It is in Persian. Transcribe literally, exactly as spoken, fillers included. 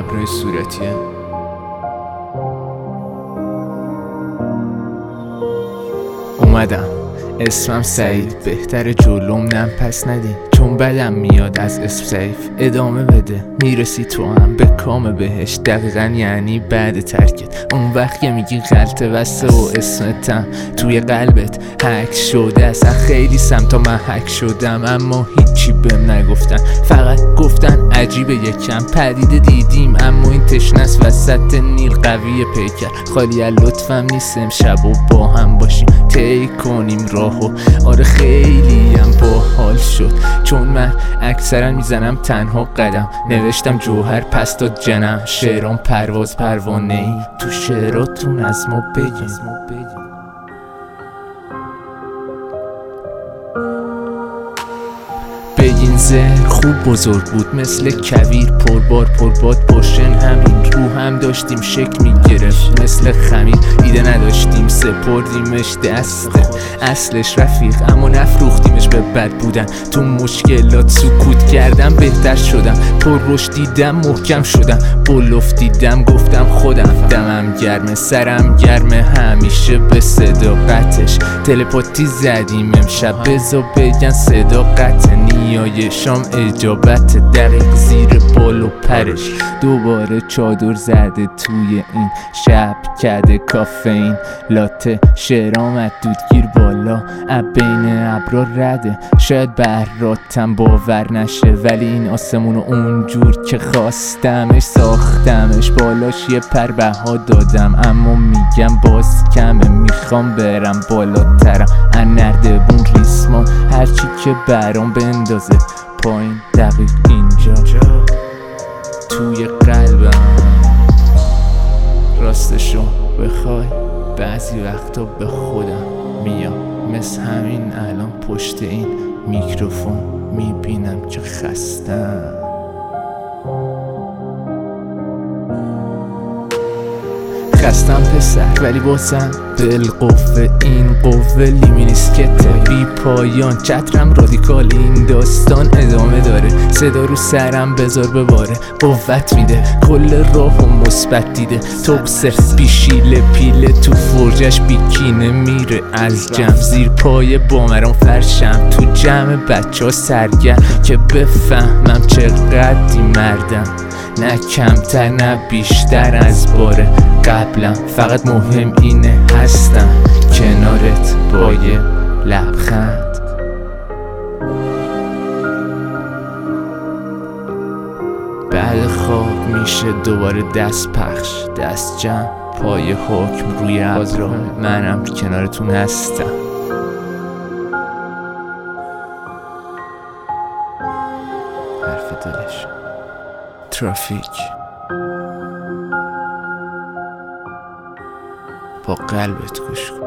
ابرای صورتیه. اومدم، اسمم سعید، بهتر جلوم نم پس ندی، چون بدم میاد از اسم سیف. ادامه بده میرسی تو هم به کام بهش، دقیقا یعنی بعد ترکت. اون وقت که میگی غلطه وسته و اسمتم توی قلبت حک شده. اصلا خیلی سمتا من حک شدم، اما هیچی بهم نگفتن، فقط گفتن عجیبه یکم پدیده دیدیم، اما این تشنس وسط نیل قوی پیکر. خالی از لطفم نیست امشب و با هم باشیم طی کنیم راهو. آره خیلی هم باحال شد، چون من اکثرا میزنم تنها قدم. نوشتم جوهر پس داد جنم، شعرام پرواز پروانه ای، تو شعراتون از ما بگین. بگین زهر خوب بزرگ بود مثل کویر، پربار پرباد پشن همین رو هم داشتیم شک میگرفت مثل خمیر. ایده نداشتیم سپردیمش دسته اصلش رفیق، اما نفروختیمش به بد بودن. تو مشکلات سکوت کردم بهتر شدم، پر رشد دیدم محکم شدم، بلوف دیدم گفتم خودم. دمم گرمه سرم گرمه همیشه به صداقتش، تلپاتی زدیم امشب بزا بگن صداقت. نیای شام اجابت دقیق زیر بال و پرش، دوباره چادر زده توی این شب کده کافئین لاته. شعرام از دودگیر بالا اب بین ابرا رده، شاید براتم باور نشه، ولی این آسمونو اونجور که خواستمش ساختمش. بالاش یه پر بها دادم، اما میگم باز کمه، میخوام برم بالاترم. ان نردبون ریسمان هرچی که برام بندازه پایین، دقیق اینجا توی قلبم. راستشو بخوای بعضی وقتا به خودم میام، مثل همین الان پشت این میکروفون میبینم که خستم. خستم پسر ولی بازم بالقوه، این قوه لیمینیسکته بی پایان. چترم رادیکال، این داستان ادامه داره، صدا رو سرم بذار بباره، قوت میده کل راه و مثبت دیده. توکسر بیشیله پیله تو فرجش بیکینه میره از جمع، زیر پای بامران فرشم تو جمع بچه ها سرگرم، که بفهمم چقدری مردم، نه کمتر نه بیشتر از باره قبلم. فقط مهم اینه هستم کنارت با یه لبخند. بعد خواب میشه دوباره دست پخش، دست جمع، پای حکم روی ابرا، منم کنارتون هستم. حرف دلش ترافیک با قلبت گوش کن.